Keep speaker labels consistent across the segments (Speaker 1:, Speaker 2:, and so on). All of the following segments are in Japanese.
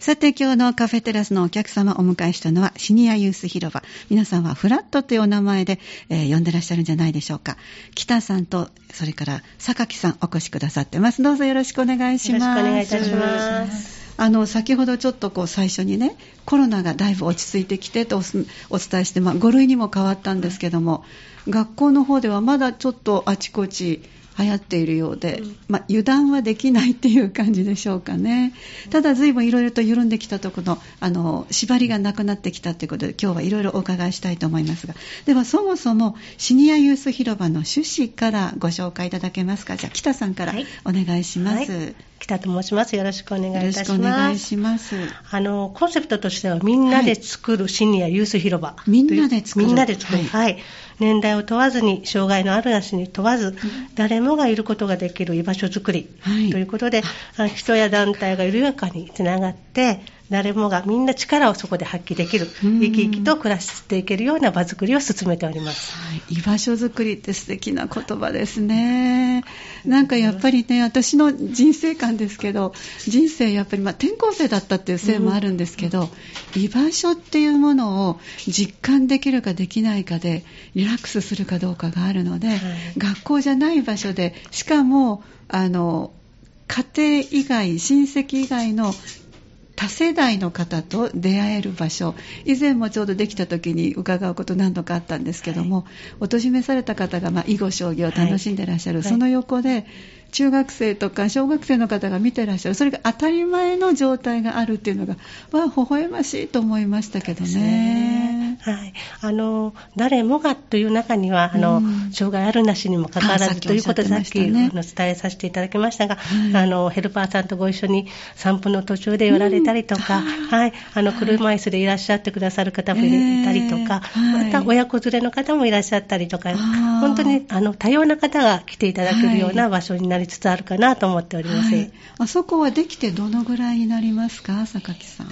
Speaker 1: さて今日のカフェテラスのお客様をお迎えしたのはシニアユース広場。皆さんはフラットというお名前で、呼んでらっしゃるんじゃないでしょうか。北さんとそれから榊さんお越しくださってます。どうぞよろしくお願いします。
Speaker 2: よろしくお願いいたします。
Speaker 1: 先ほどちょっと最初にね、コロナがだいぶ落ち着いてきてとお伝えして、5類にも変わったんですけども、学校の方ではまだちょっとあちこち流行っているようで、油断はできないっていう感じでしょうかね。ただ随分いろいろと緩んできたところの縛りがなくなってきたということで、今日はいろいろお伺いしたいと思いますが、ではそもそもシニアユース広場の趣旨からご紹介いただけますか。じゃあ北さんからお願いします。
Speaker 2: はい、北と申します。よろしくお願いいたします。
Speaker 1: よろしくお願いします。
Speaker 2: コンセプトとしてはみんなで作るシニアユース広場、
Speaker 1: みんなで作る、
Speaker 2: はい、年代を問わずに、障害のあるなしに問わず、誰もがいることができる居場所づくり、ということで、人や団体が緩やかにつながって、誰もがみんな力をそこで発揮できる、生き生きと暮らしていけるような場づくりを進めております。
Speaker 1: 居場所づくりって素敵な言葉ですね。なんかやっぱりね、私の人生観ですけど、人生やっぱり転校生だったっていうせいもあるんですけど、居場所っていうものを実感できるかできないかでリラックスするかどうかがあるので、学校じゃない場所で、しかも家庭以外、親戚以外の多世代の方と出会える場所、以前もちょうどできた時に伺うこと何度かあったんですけども、お年めされた方が囲碁将棋を楽しんでいらっしゃる、その横で中学生とか小学生の方が見ていらっしゃる、それが当たり前の状態があるっていうのが微笑ましいと思いましたけどね。
Speaker 2: はい、誰もがという中には障害あるなしにもかかわらずということで、さっき伝えさせていただきましたが、ヘルパーさんとご一緒に散歩の途中で寄られたりとか、車椅子でいらっしゃってくださる方もいたりとか、また親子連れの方もいらっしゃったりとか、本当に多様な方が来ていただけるような場所になりつつあるかなと思っております。
Speaker 1: あそこはできてどのぐらいになりますか、榊さん。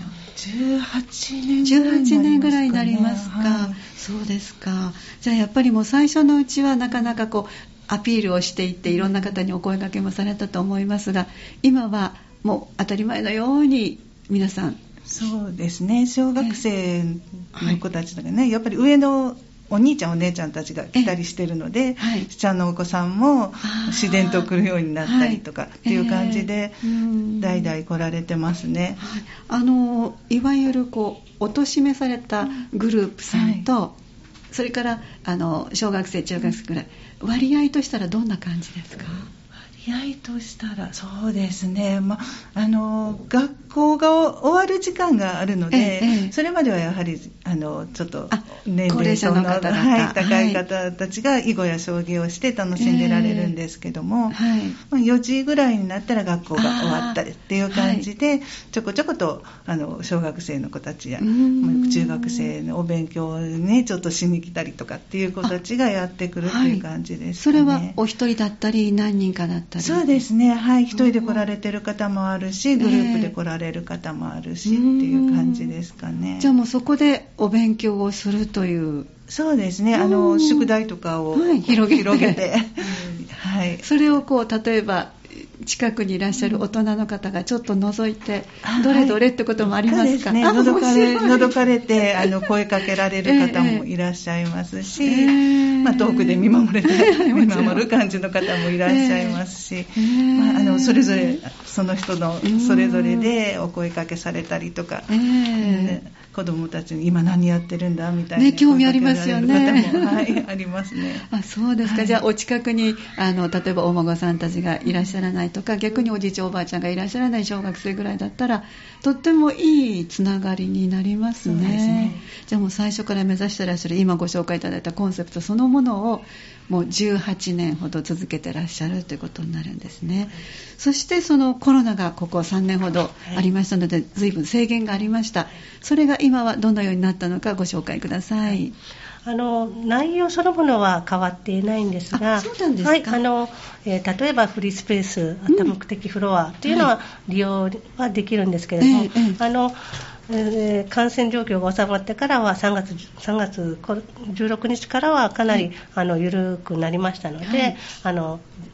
Speaker 3: 18
Speaker 1: 年ぐらいになりますか。そうですか。じゃあやっぱりもう最初のうちはなかなかアピールをしていっていろんな方にお声掛けもされたと思いますが、今はもう当たり前のように皆さん。
Speaker 3: そうですね、小学生の子たちとかね、やっぱり上のお兄ちゃんお姉ちゃんたちが来たりしてるので、下のお子さんも自然と来るようになったりとかっていう感じで、代々来られてますね。
Speaker 1: いわゆるお年めされたグループさんと、それから小学生中学生ぐらい、割合としたらどんな感じですか。
Speaker 3: 割合としたらそうですね、学校が終わる時間があるので、それまではやはりちょっと年齢層の高い方たちが囲碁や将棋をして楽しんでられるんですけども、4時ぐらいになったら学校が終わったりっていう感じで、ちょこちょこと小学生の子たちや中学生のお勉強にちょっとしに来たりとかっていう子たちがやってくるっていう感じですかね。
Speaker 1: それはお一人だったり何人かだったり。
Speaker 3: そうですね、一人で来られてる方もあるし、グループで来られる方もあるしっていう感じですかね。
Speaker 1: じゃあもうそこでお勉強をするという。
Speaker 3: そうですね、宿題とかを広げて
Speaker 1: それを例えば近くにいらっしゃる大人の方がちょっと覗いて、どれどれってこともありますか。
Speaker 3: 覗かれて声かけられる方もいらっしゃいますし、遠くで見守る感じの方もいらっしゃいますし、それぞれその人のそれぞれでお声かけされたりとか、子どもたちに今何やってるんだみたいな、
Speaker 1: 興味ありますよね。
Speaker 3: ありますね。
Speaker 1: そうですか。じゃあお近くに例えばお孫さんたちがいらっしゃらないとか、逆におじいちゃんおばあちゃんがいらっしゃらない小学生ぐらいだったら、とってもいいつながりになりますね。
Speaker 3: そうですね。
Speaker 1: じゃあもう最初から目指してらっしゃる今ご紹介いただいたコンセプトそのものをもう18年ほど続けてらっしゃるということになるんですね。そしてそのコロナがここ3年ほどありましたので、随分制限がありました。それが今はどのようになったのかご紹介ください。
Speaker 2: 内容そのものは変わっていないんですが、
Speaker 1: そうなんですか。
Speaker 2: 例えばフリースペース、多目的フロアというのは利用はできるんですけれども、感染状況が収まってからは3月16日からはかなり緩くなりましたので、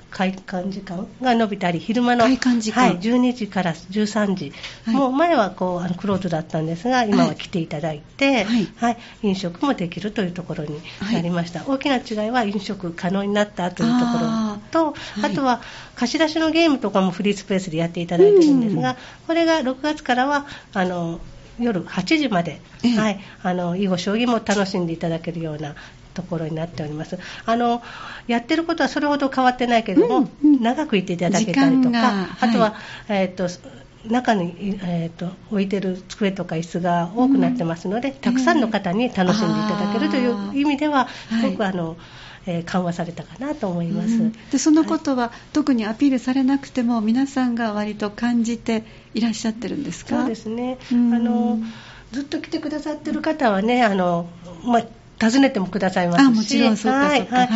Speaker 2: 開館時間が延びたり、昼間の
Speaker 1: 開館時間、
Speaker 2: 12時から13時、もう前はクローズだったんですが、今は来ていただいて、飲食もできるというところになりました。大きな違いは飲食可能になったというところと、あとは貸し出しのゲームとかもフリースペースでやっていただいているんですが、これが6月からは夜8時まで、囲碁将棋も楽しんでいただけるようなところになっております。やってることはそれほど変わってないけれども、長くいていただけたりとか、あとは、中に、置いてる机とか椅子が多くなってますので、たくさんの方に楽しんでいただけるという意味ではすごく緩和されたかなと思います。
Speaker 1: でそのことは、特にアピールされなくても皆さんが割と感じていらっしゃってるんですか？
Speaker 2: そうですね。ずっと来てくださってる方はね、訪ねてもくださいますし、
Speaker 1: もちろんそうかそうか、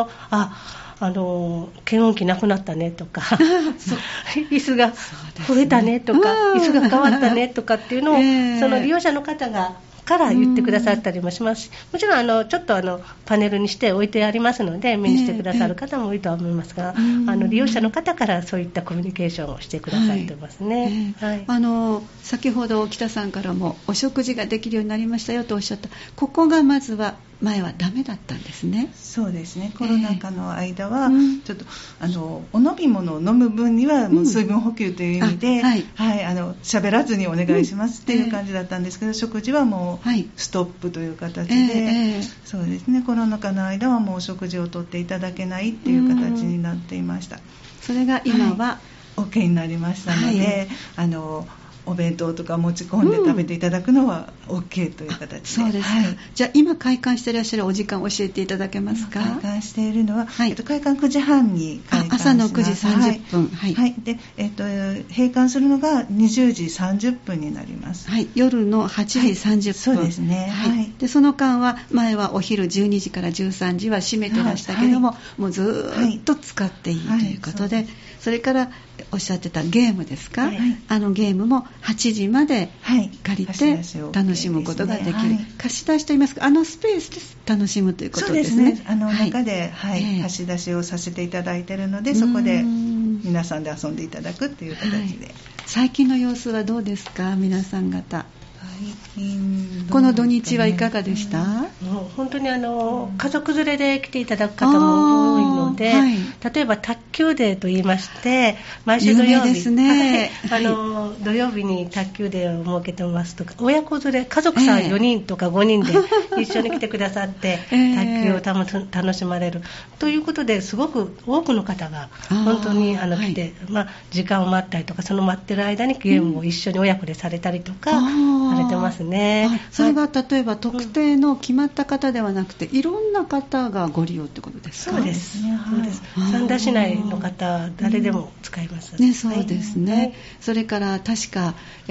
Speaker 2: 検温器なくなったねとか椅子が増えたねとか、椅子が変わったねとかっていうのを、その利用者の方から言ってくださったりもしますし、もちろんちょっとパネルにして置いてありますので目にしてくださる方も多いとは思いますが、利用者の方からそういったコミュニケーションをしてくださってますね。
Speaker 1: 先ほど北さんからもお食事ができるようになりましたよとおっしゃった。ここがまずは前はダメだったんですね。
Speaker 3: そうですね。コロナ禍の間はちょっとお飲み物を飲む分にはもう水分補給という意味で、喋らずにお願いしますっていう感じだったんですけど、食事はもうストップという形で、そうですね。コロナ禍の間はもうお食事をとっていただけないっていう形になっていました。
Speaker 1: それが今は、
Speaker 3: OK になりましたので、お弁当とか持ち込んで食べていただくのは OK という形で。
Speaker 1: そうですか。じゃあ今開館していらっしゃるお時間を教えていただけますか？
Speaker 3: 開館しているのは、開館9時半に開館します。
Speaker 1: 朝の9時30分。
Speaker 3: で、閉館するのが20時30分になります。
Speaker 1: 夜の8時30分。
Speaker 3: そうですね。
Speaker 1: でその間は前はお昼12時から13時は閉めてらしたけども、もうずっと使っていいということで、それからおっしゃってたゲームですか？ゲームも8時まで借りて楽しむことができる、貸し出しといいますか、スペースで楽しむということですね。
Speaker 3: そうですね。中で、貸し出しをさせていただいているので、そこで皆さんで遊んでいという形で、
Speaker 1: 最近の様子はどうですか、皆さん方。この土日はいかがでした？
Speaker 2: 本当に家族連れで来ていただく方も多いので、例えば卓球デーといいまして、毎週土曜日ですね。土曜日に卓球デーを設けてますとか、親子連れ、家族さん4人とか5人で一緒に来てくださって卓球を楽しまれるということで、すごく多くの方が本当に来て、時間を待ったりとか、その待ってる間にゲームを一緒に親子でされたりとかされてますね。
Speaker 1: それは例えば特定の決まった方ではなくて、いろんな方がご利用ってことですか？
Speaker 2: そうです。三田市内の方誰でも使えます
Speaker 1: ね。そうですね。それから確か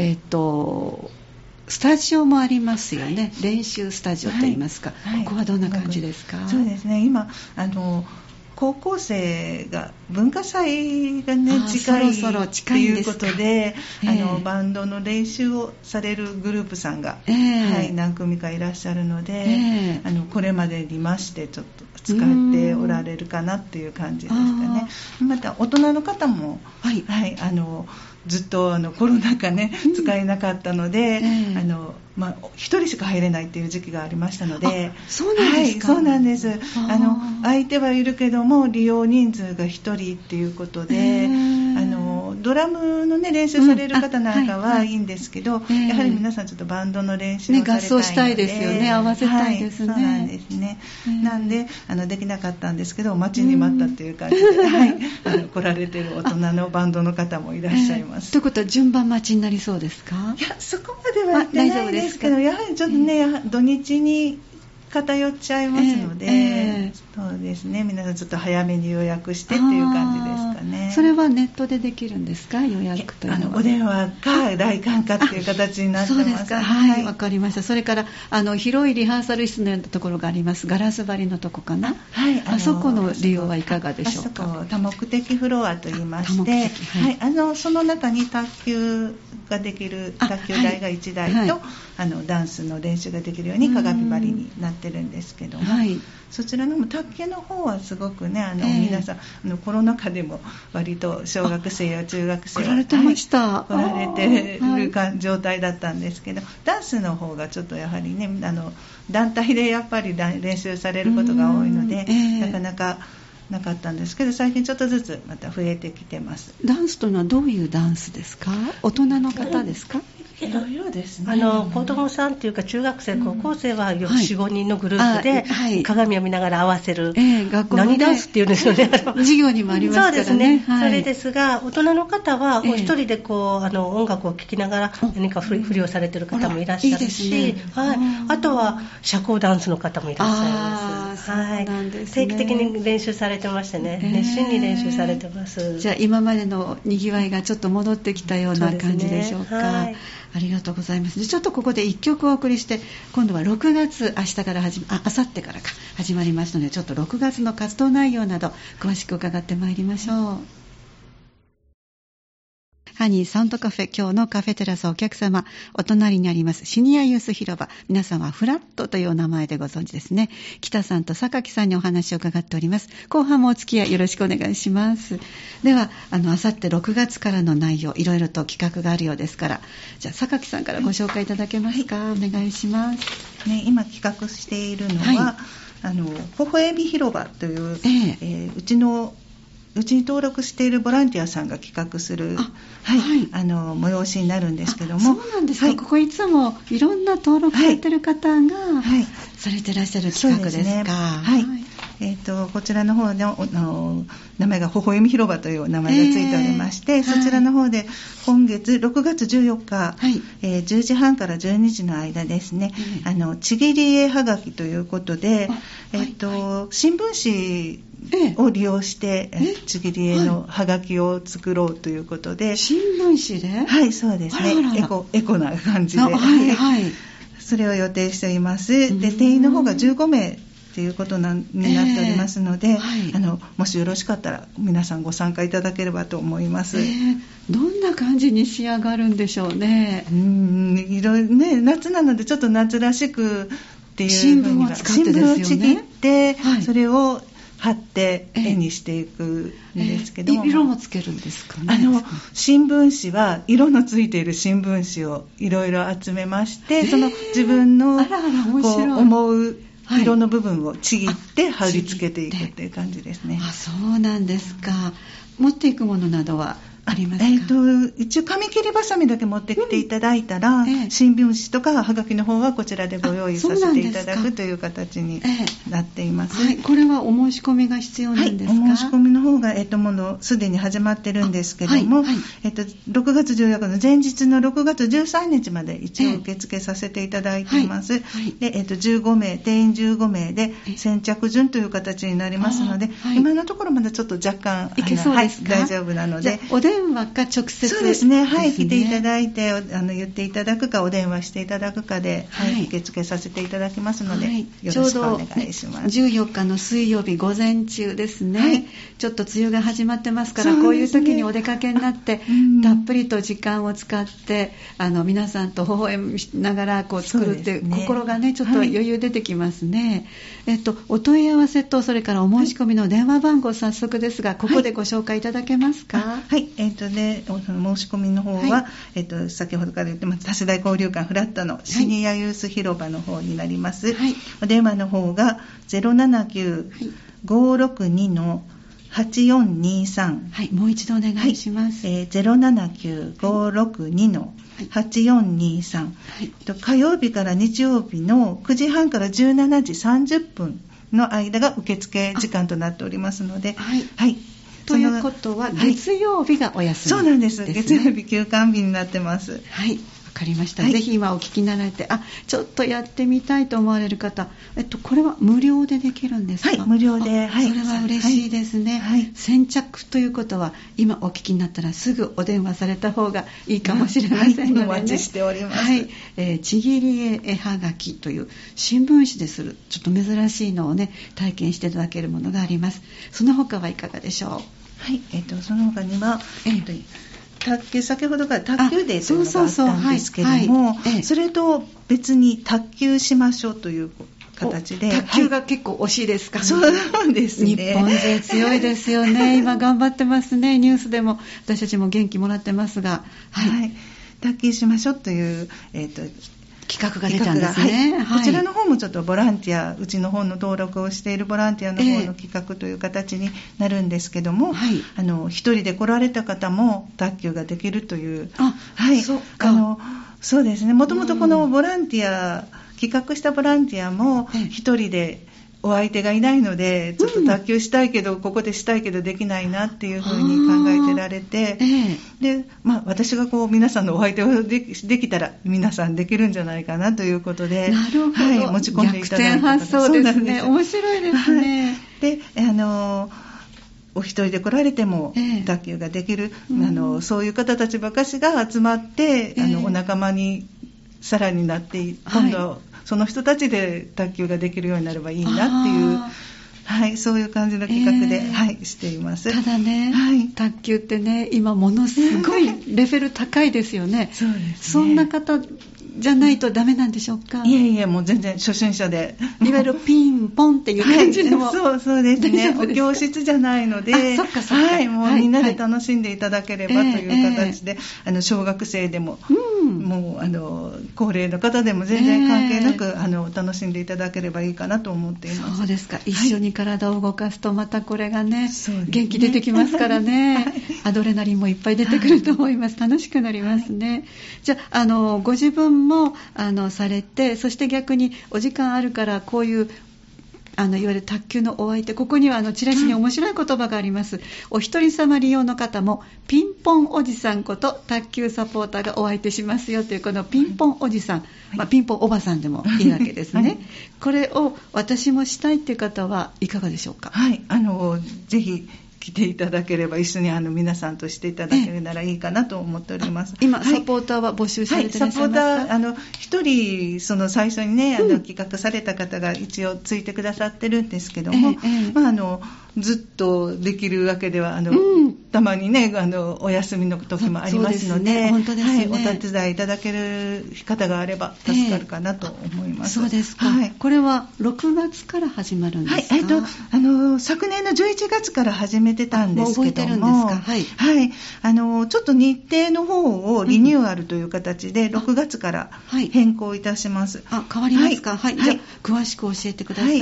Speaker 1: スタジオもありますよね。練習スタジオといいますか、ここはどんな感じですか？
Speaker 3: そうですね。今高校生が文化祭がね近いということで、バンドの練習をされるグループさんが、何組かいらっしゃるので、これまでにましてちょっと使っておられるかなっていう感じですかね。また大人の方も、ずっとコロナ禍ね、使えなかったので、1人しか入れないっていう時期がありましたので。
Speaker 1: そうなんですか？
Speaker 3: そうなんです。相手はいるけども利用人数が1人っていうことで、ドラムの、練習される方なんかはいいんですけど、やはり皆さんちょっとバンドの練習をされたいので、
Speaker 1: 合奏したいですよね。合わせたいですね。
Speaker 3: そうなんですね。なんでできなかったんですけど、待ちに待ったっていう感じで、来られている大人のバンドの方もいらっしゃいます。
Speaker 1: ということは順番待ちになりそうですか？
Speaker 3: いや、そこまでは大丈夫ですけど、やはりちょっとね、土日に偏っちゃいますので、そうですね、皆さんちょっと早めに予約してっていう感じですかね。
Speaker 1: それはネットでできるんですか？予約というのは。
Speaker 3: お電話か来館かっていう形になってます。
Speaker 1: そうですか。わかりました。それから広いリハーサル室のようなところがあります。ガラス張りのとこかな。あそこの利用はいかがでしょうか？
Speaker 3: あそこ多目的フロアといいまして、その中に卓球ができる卓球台が1台と、ダンスの練習ができるように鏡張りになってってるんですけども、
Speaker 1: はい、
Speaker 3: そちらのも卓球の方はすごくね、皆さんコロナ禍でも割と小学生や中学生
Speaker 1: 来られてました、
Speaker 3: 来られてる状態だったんですけど、ダンスの方がちょっとやはりね、団体でやっぱり練習されることが多いので、なかなかなかったんですけど、最近ちょっとずつまた増えてきてます。
Speaker 1: ダンスというのはどういうダンスですか？大人の方ですか？
Speaker 3: いろいろですね。
Speaker 2: 子供さんっていうか中学生、高校生はよく 4,5 人のグループで、はい、鏡を見ながら合わせる、学校何ダンスっていうんですよね。
Speaker 1: 授業にもありますからね。
Speaker 2: そうですね、
Speaker 1: はい、
Speaker 2: それですが、大人の方はお一人で音楽を聴きながら何か振りをされてる方もいらっしゃるし、いいですね、はい、あとは社交ダンスの方もいらっしゃいます。
Speaker 1: そうなんです
Speaker 2: 定
Speaker 1: ね、
Speaker 2: 期的に練習されてましてね、熱心に練習されてます。
Speaker 1: じゃあ今までのにぎわいがちょっと戻ってきたような感じでしょうか。はい、ありがとうございます。ちょっとここで1曲お送りして、今度は6月、明日からあさってからか始まりますので、ちょっと6月の活動内容など詳しく伺ってまいりましょう。ハニーサウンドカフェ、今日のカフェテラスお客様、お隣にありますシニアユース広場、皆さんはフラットというお名前でご存知ですね。北さんと榊さんにお話を伺っております。後半もお付き合いよろしくお願いします。ではあさって6月からの内容、いろいろと企画があるようですから、じゃあ榊さんからご紹介いただけますか？はい、お願いします。
Speaker 3: ね、今企画しているのは、はい、微笑み広場という、うちに登録しているボランティアさんが企画する、催しになるんですけども。
Speaker 1: そうなんですか、はい、ここいつもいろんな登録されてる方が、されてらっしゃる企画ですか？
Speaker 3: そうですね、はい、こちらの方で名前が微笑み広場という名前がついておりまして、そちらの方で今月6月14日、10時半から12時の間ですね、ちぎり絵はがきということで、新聞紙を利用してちぎり絵のはがきを作ろうということで、
Speaker 1: 新聞紙で、
Speaker 3: はい、そうですね、エコな感じで、それを予定しています。で、定員の方が15名ということになっておりますので、もしよろしかったら皆さんご参加いただければと思います。
Speaker 1: どんな感じに仕上がるんでしょうね。
Speaker 3: いろいろね、夏なのでちょっと夏らしくっていう
Speaker 1: 新聞を使ってですよね。
Speaker 3: 新聞をちぎって、それを貼って絵にしていくんですけども、
Speaker 1: 色もつけるんですかね。
Speaker 3: 新聞紙は色のついている新聞紙をいろいろ集めまして、その自分の思う色の部分をちぎって貼り付けていくっていう感じですね。
Speaker 1: そうなんですか。持っていくものなどはありますか？
Speaker 3: 一応紙切りばさみだけ持ってきていただいたら、新聞紙とかはがきの方はこちらでご用意させていただくという形になっています。
Speaker 1: これはお申し込みが必要なんですか？
Speaker 3: お申し込みの方が、もうすでに始まってるんですけども、6月14日の前日の6月13日まで一応受付させていただいています。で、15名、定員15名で先着順という形になりますので、今のところまだちょっと若干
Speaker 1: いけそうですか？
Speaker 3: 大丈夫なので、
Speaker 1: お電話か直接
Speaker 3: そうですね、来ていただいて言っていただくかお電話していただくかで、受付させていただきますので、よろしくお願いします。
Speaker 1: ちょうど14日の水曜日午前中ですね、ちょっと梅雨が始まってますから、こういう時にお出かけになってたっぷりと時間を使って皆さんと微笑みながら作るって、心がねちょっと余裕出てきますね。お問い合わせとそれからお申し込みの電話番号、早速ですがここでご紹介いただけますか？
Speaker 3: 申し込みの方は、先ほどから言ってます多世代交流館フラットのシニアユース広場の方になります。お電話の方が 079-562-8423、
Speaker 1: もう一度お願いします。
Speaker 3: 079-562-8423、火曜日から日曜日の9時半から17時30分の間が受付時間となっておりますので、
Speaker 1: ということは月曜日がお休みですね。
Speaker 3: そうなんです。月曜日休館日になってます。
Speaker 1: わかりました。ぜひ今お聞きになられて、ちょっとやってみたいと思われる方、これは無料でできるんですか？
Speaker 3: 無料で。
Speaker 1: それは嬉しいですね。先着ということは、今お聞きになったらすぐお電話された方がいいかもしれませんのでね。
Speaker 3: お待ちしております。
Speaker 1: ちぎり絵はがきという新聞紙でするちょっと珍しいのをね体験していただけるものがあります。その他はいかがでしょう？
Speaker 3: その他には、先ほどから卓球デーというのがあったんですけども、それと別に卓球しましょうという形で。
Speaker 1: 卓球が結構惜しいですか？
Speaker 3: そうですね。
Speaker 1: 日本勢強いですよね。今頑張ってますね。ニュースでも私たちも元気もらってますが、
Speaker 3: はい、卓球しましょうという、
Speaker 1: 企画が出たんですね。
Speaker 3: こちらの方もちょっとボランティア、うちの方の登録をしているボランティアの方の企画という形になるんですけども、一人で来られた方も卓球ができるという。そうですね。もともとこのボランティア、企画したボランティアも一人でお相手がいないので、ちょっと卓球したいけど、ここでしたいけどできないなっていうふうに考えてられて、で、私が皆さんのお相手をできたら皆さんできるんじゃないかなということで、
Speaker 1: なるほど、
Speaker 3: 持ち込んでいただいた。
Speaker 1: 逆転発想ですね。面白いですね。
Speaker 3: で、お一人で来られても卓球ができる、そういう方たちばかしが集まって、お仲間にさらになって、今度はその人たちで卓球ができるようになればいいなっていう、そういう感じの企画で、しています。
Speaker 1: ただね、卓球ってね、今ものすごいレベル高いですよね。
Speaker 3: そうですね。
Speaker 1: そんな方じゃないとダメなんでしょうか？
Speaker 3: いえ、もう全然初心者で、
Speaker 1: いわゆるピンポンっていう感じでも、
Speaker 3: そうですね。お教室じゃないので、もうみんなで楽しんでいただければという形で、小学生でも、もう高齢の方でも全然関係なく、楽しんでいただければいいかなと思っています。
Speaker 1: そうですか。一緒に体を動かすとまたこれがね、元気出てきますからね。アドレナリンもいっぱい出てくると思います。楽しくなりますね。じゃあ、ご自分もされて、そして逆にお時間あるからこういういわゆる卓球のお相手、ここにはチラシに面白い言葉があります。お一人様利用の方もピンポンおじさんこと卓球サポーターがお相手しますよという、このピンポンおじさん、ピンポンおばさんでもいいわけですね。これを私もしたいという方はいかがでしょうか？
Speaker 3: ぜひ来ていただければ、一緒に皆さんとしていただけるならいいかなと思っております。
Speaker 1: 今、サポーターは募集されていらっしゃいますか？
Speaker 3: サポーター、一人、最初にね、企画された方が一応ついてくださってるんですけども、ずっとできるわけでは、たまにね、お休みの時もありますので、
Speaker 1: 本当ですね。
Speaker 3: お手伝いいただける方があれば助かるかなと思います。
Speaker 1: そうですか。これは6月から始まるんですか？
Speaker 3: 昨年の11月から始めてたんですけども、
Speaker 1: 覚えてるんですか？
Speaker 3: ちょっと日程の方をリニューアルという形で6月から変更いたします。
Speaker 1: 変わりますか？じゃあ詳しく教えてください。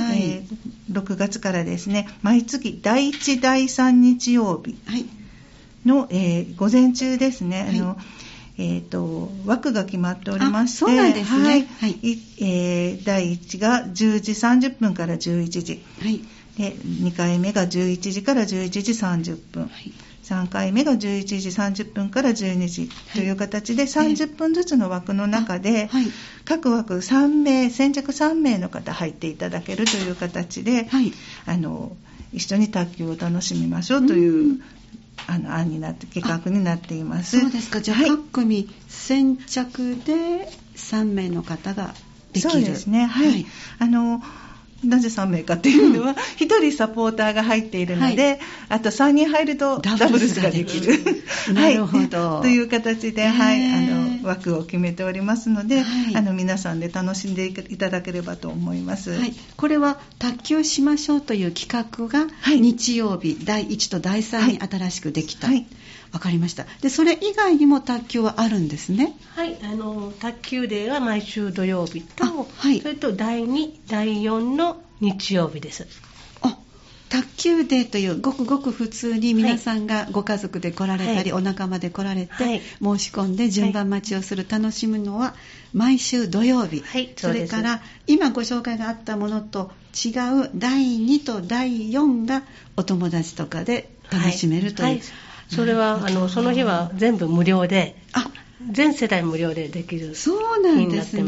Speaker 3: 6月からですね、毎月第1、第3日曜日の、午前中ですね、枠が決まっておりまして、
Speaker 1: そうなんですね。
Speaker 3: 第1が10時30分から11時、で2回目が11時から11時30分、3回目が11時30分から12時という形で30分ずつの枠の中で、各枠3名、先着3名の方入っていただけるという形で、一緒に卓球を楽しみましょうという案になって、企画になっています。
Speaker 1: そうですか。じゃあ各組先着で3名の方ができる。
Speaker 3: そうですね。なぜ3名かっていうのは、1人サポーターが入っているので、あと3人入るとダブルスができる。
Speaker 1: なるほど。
Speaker 3: という形で、枠を決めておりますので、皆さんで楽しんでいただければと思います。
Speaker 1: これは卓球しましょうという企画が日曜日、第1と第3に新しくできた。わかりました。で、それ以外にも卓球はあるんですね。
Speaker 2: 卓球デーは毎週土曜日と、それと第2、第4の日曜日です。
Speaker 1: 卓球デーというごくごく普通に皆さんがご家族で来られたり、お仲間で来られて、申し込んで順番待ちをする、楽しむのは毎週土曜日、それから今ご紹介があったものと違う第2と第4がお友達とかで楽しめるという、
Speaker 2: それはその日は全部無料で、全世代無料でできる日になってます。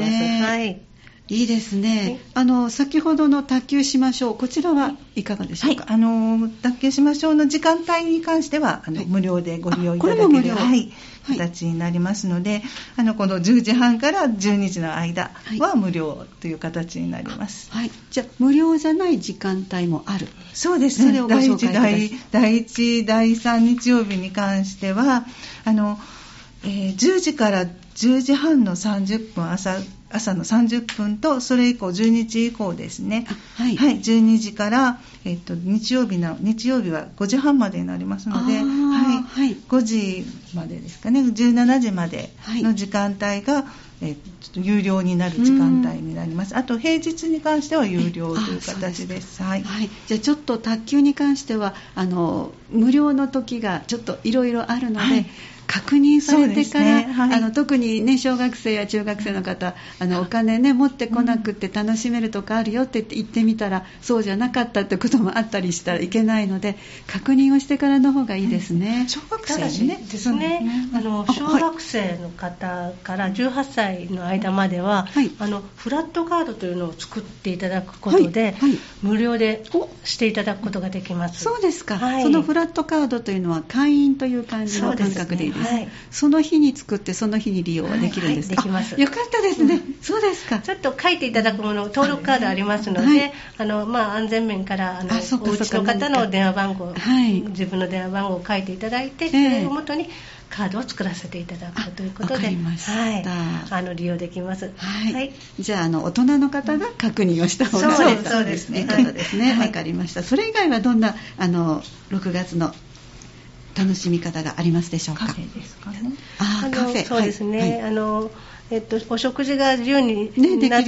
Speaker 1: いいですね。先ほどの卓球しましょう、こちらはいかがでしょうか？
Speaker 3: 卓球しましょうの時間帯に関しては無料でご利用いただける形になりますので、この10時半から12時の間は無料という形になります。
Speaker 1: じゃあ無料じゃない時間帯もある？
Speaker 3: そうですね。第1、第3日曜日に関しては、 10時から10時半の30分、朝の30分と、それ以降12時以降ですね。はい、12時から、日曜日は5時半までになりますので、5時までですかね、17時までの時間帯が、ちょっと有料になる時間帯になります。あと平日に関しては有料という形です。
Speaker 1: じゃあちょっと卓球に関しては無料の時がちょっといろいろあるので、確認されてから、特にね、小学生や中学生の方、お金ね、持ってこなくて楽しめるとかあるよって言ってみたら、そうじゃなかったってこともあったりしたらいけないので、確認をしてからの方がいいですね。
Speaker 3: 小学生ですね。
Speaker 2: 小学生の方から18歳の間までは、フラットカードというのを作っていただくことで、無料でしていただくことができます。
Speaker 1: そうですか。そのフラットカードというのは会員という感じの感覚でいいです。その日に作ってその日に利用はできるんですか？
Speaker 2: できます。
Speaker 1: よかったですね。そうですか。
Speaker 2: ちょっと書いていただくもの、登録カードありますので、安全面からお家の方の電話番号、自分の電話番号を書いていただいて、それをもとにカードを作らせていただくということで、利用できます。
Speaker 1: じゃあ大人の方が確認をした方が
Speaker 3: そうですね。
Speaker 1: いいことですね。わかりました。それ以外はどんな6月の楽しみ方がありますでしょうか？
Speaker 3: カフェですかね。
Speaker 1: カフェ。
Speaker 2: そうですね。お食事が自由になって、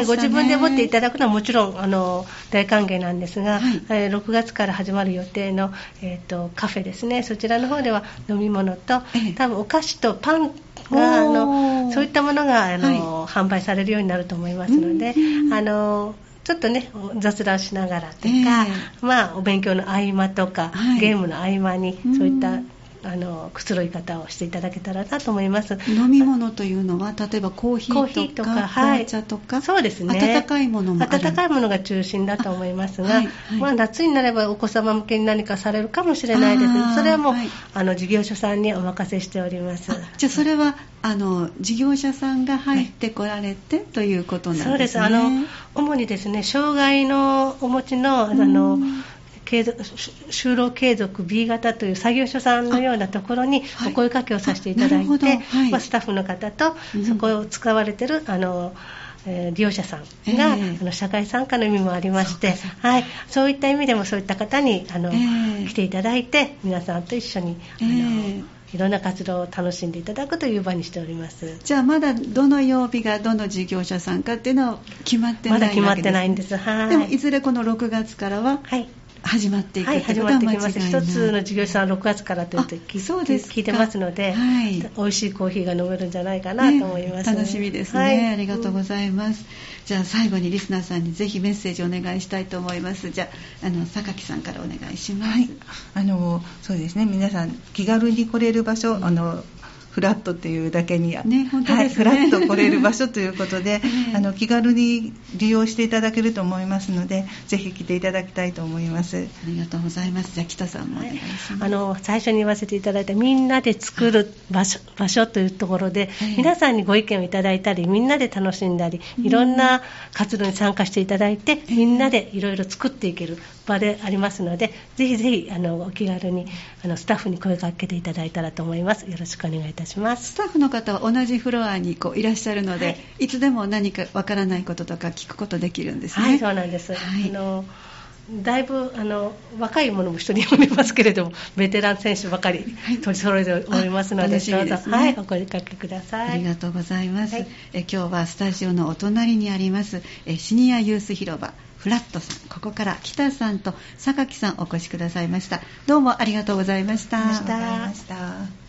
Speaker 2: ご自分で持っていただくのはもちろん大歓迎なんですが、6月から始まる予定の、カフェですね。そちらの方では飲み物と、多分お菓子とパンがそういったものが販売されるようになると思いますので、ちょっとね、雑談しながらとか、お勉強の合間とか、ゲームの合間にそういったくつろぎ方をしていただけたらなと思います。
Speaker 1: 飲み物というのは例えばコーヒーとか紅茶とか、
Speaker 2: そうですね、
Speaker 1: 温かいものもある。
Speaker 2: 温かいものが中心だと思いますが、夏になればお子様向けに何かされるかもしれないです。それはもう、事業所さんにお任せしております。
Speaker 1: じゃあそれは事業者さんが入ってこられて、ということなんですね。
Speaker 2: そうです。主にですね、障害のお持ちの就労継続 B 型という作業所さんのようなところにお声かけをさせていただいて、スタッフの方とそこを使われている利用者さんが、社会参加の意味もありまして、そういった意味でもそういった方に来ていただいて、皆さんと一緒にいろんな活動を楽しんでいただくという場にしております。
Speaker 1: じゃあまだどの曜日がどの事業者さんかっていうのは決まってないわけです。
Speaker 2: まだ決まってないんです。
Speaker 1: でもいずれこの6月からは始まっていくということは間違いない。
Speaker 2: 一つの事業者さんは6月からというと聞いてますので、美味しいコーヒーが飲めるんじゃないかなと思います、
Speaker 1: 楽しみですね、ありがとうございます。じゃあ最後にリスナーさんにぜひメッセージをお願いしたいと思います。じゃあ榊さんからお願いします。
Speaker 3: そうですね、皆さん気軽に来れる場所、フラットというだけに、
Speaker 1: 本当ですね、
Speaker 3: フラッと来れる場所ということで、気軽に利用していただけると思いますので、ぜひ来ていただきたいと思います。
Speaker 1: ありがとうございます。じゃあ北さんもお願いします。
Speaker 2: 最初に言わせていただいたみんなで作る場所というところで、皆さんにご意見をいただいたり、みんなで楽しんだり、いろんな活動に参加していただいて、みんなでいろいろ作っていける場でありますので、ぜひぜひお気軽にスタッフに声をかけていただいたらと思います。よろしくお願いいたします。
Speaker 1: スタッフの方は同じフロアにいらっしゃるので、いつでも何かわからないこととか聞くことできるんですね。
Speaker 2: そうなんです。だいぶ若いものも一人おりますけれども、ベテラン選手ばかり取り揃えておりますので、どうぞお声かけください。
Speaker 1: ありがとうございます。今日はスタジオのお隣にありますシニアユース広場フラットさん、ここから北さんと榊さんお越しくださいました。どうもありがとうございました。
Speaker 3: ありがとうございました。